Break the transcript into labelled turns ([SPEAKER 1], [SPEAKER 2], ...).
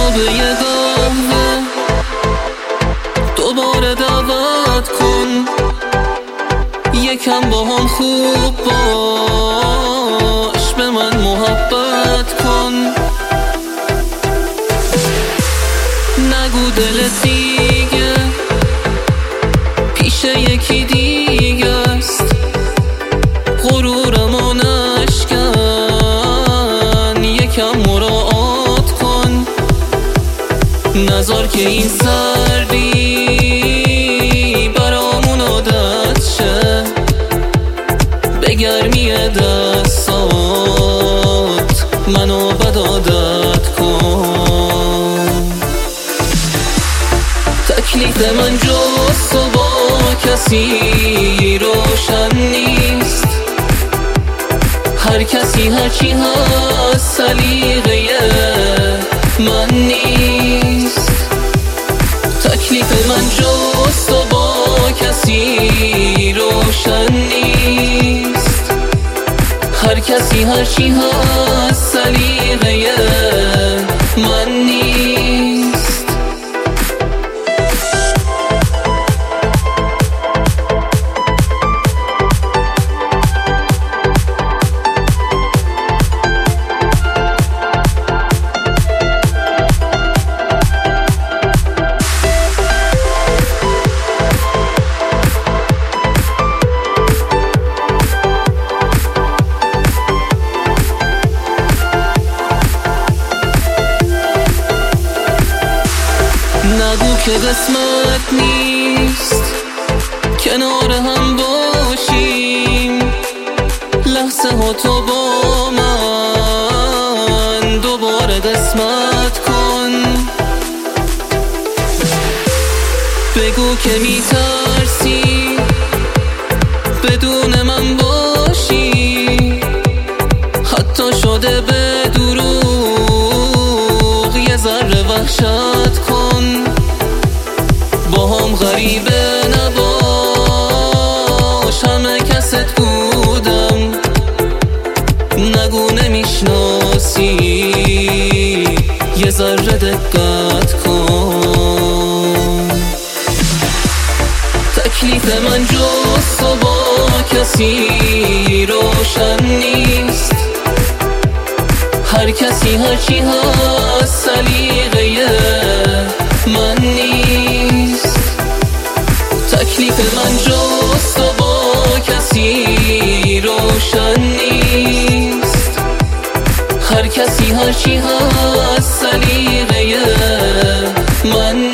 [SPEAKER 1] به یه قهوه دوباره دعوت کن، یکم با هم خوب باش، به من محبت کن. نگو دلت دیگه پیش یکی دیگه است، غرورمو نشکن، یکم مراعات کن. نذار که این سردی برامون عادت شه، به گرمی دستات منو بد عادت کن. تکلیف من جز تو با کسی روشن نیست، هر کسی هرچی هست سلیقه من نیست. تکلیف من جز تو با کسی روشن نیست، هر کسی هرچی هست سلیقه من نیست. نگو که قسمت نیست کنار هم باشیم، لحظه ها تو با من دوباره قسمت کن. بگو که میترسی بدون من باشی، حتی شده به دروغ یه ذره وحشت کن. با هم غریبه نباش، همه کست بودم، نگو نمیشناسی، یه ذره دقت کن. تکلیف من جز تو با کسی روشن نیست، هر کسی هرچی هست سلیقه من نیست. تکلیف من جز تو با کسی روشن نیست، هر کسی هرچی هست سلیقه من